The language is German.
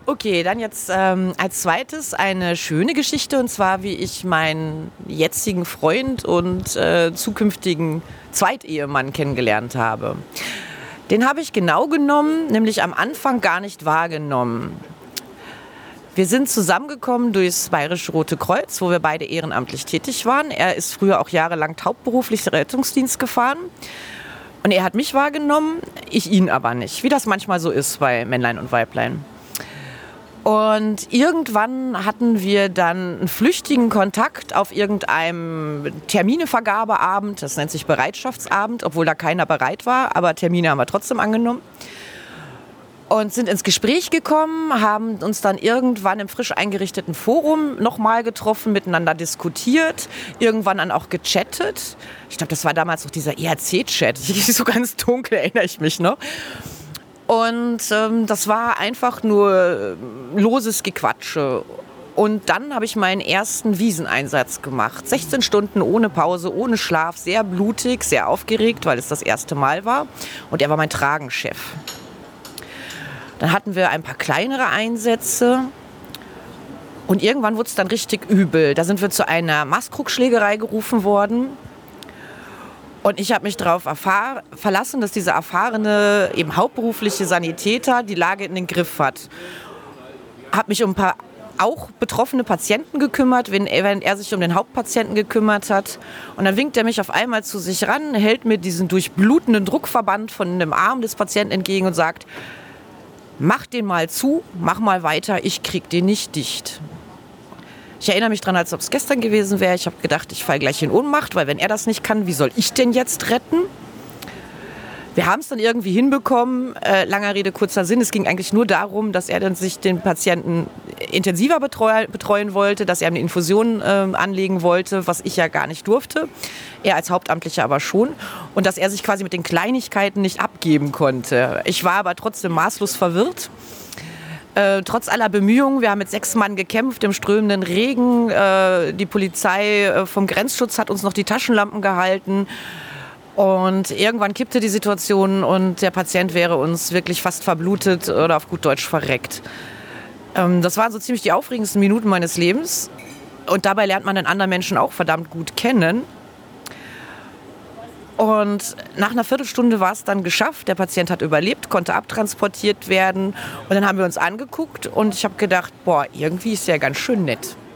Okay, dann jetzt als zweites eine schöne Geschichte, und zwar, wie ich meinen jetzigen Freund und zukünftigen Zweitehemann kennengelernt habe. Den habe ich genau genommen, nämlich am Anfang gar nicht wahrgenommen. Wir sind zusammengekommen durchs Bayerische Rote Kreuz, wo wir beide ehrenamtlich tätig waren. Er ist früher auch jahrelang hauptberuflich Rettungsdienst gefahren. Und er hat mich wahrgenommen, ich ihn aber nicht, wie das manchmal so ist bei Männlein und Weiblein. Und irgendwann hatten wir dann einen flüchtigen Kontakt auf irgendeinem Terminevergabeabend, das nennt sich Bereitschaftsabend, obwohl da keiner bereit war, aber Termine haben wir trotzdem angenommen. Und sind ins Gespräch gekommen, haben uns dann irgendwann im frisch eingerichteten Forum nochmal getroffen, miteinander diskutiert, irgendwann dann auch gechattet. Ich glaube, das war damals noch dieser ERC-Chat, so ganz dunkel erinnere ich mich noch. Und das war einfach nur loses Gequatsche. Und dann habe ich meinen ersten Wieseneinsatz gemacht. 16 Stunden ohne Pause, ohne Schlaf, sehr blutig, sehr aufgeregt, weil es das erste Mal war. Und er war mein Tragenchef. Dann hatten wir ein paar kleinere Einsätze und irgendwann wurde es dann richtig übel. Da sind wir zu einer Maßkrugschlägerei gerufen worden und ich habe mich darauf verlassen, dass dieser erfahrene, eben hauptberufliche Sanitäter die Lage in den Griff hat. Habe mich um ein paar auch betroffene Patienten gekümmert, während er sich um den Hauptpatienten gekümmert hat. Und dann winkt er mich auf einmal zu sich ran, hält mir diesen durchblutenden Druckverband von dem Arm des Patienten entgegen und sagt: Mach den mal zu, mach mal weiter, ich krieg den nicht dicht. Ich erinnere mich dran, als ob es gestern gewesen wäre. Ich habe gedacht, ich falle gleich in Ohnmacht, weil wenn er das nicht kann, wie soll ich denn jetzt retten? Wir haben es dann irgendwie hinbekommen, langer Rede, kurzer Sinn. Es ging eigentlich nur darum, dass er dann sich den Patienten intensiver betreuen wollte, dass er eine Infusion anlegen wollte, was ich ja gar nicht durfte. Er als Hauptamtlicher aber schon. Und dass er sich quasi mit den Kleinigkeiten nicht abgeben konnte. Ich war aber trotzdem maßlos verwirrt. Trotz aller Bemühungen, wir haben mit 6 Mann gekämpft im strömenden Regen. Die Polizei vom Grenzschutz hat uns noch die Taschenlampen gehalten. Und irgendwann kippte die Situation und der Patient wäre uns wirklich fast verblutet oder auf gut Deutsch verreckt. Das waren so ziemlich die aufregendsten Minuten meines Lebens. Und dabei lernt man den anderen Menschen auch verdammt gut kennen. Und nach einer Viertelstunde war es dann geschafft. Der Patient hat überlebt, konnte abtransportiert werden. Und dann haben wir uns angeguckt und ich habe gedacht, boah, irgendwie ist der ganz schön nett.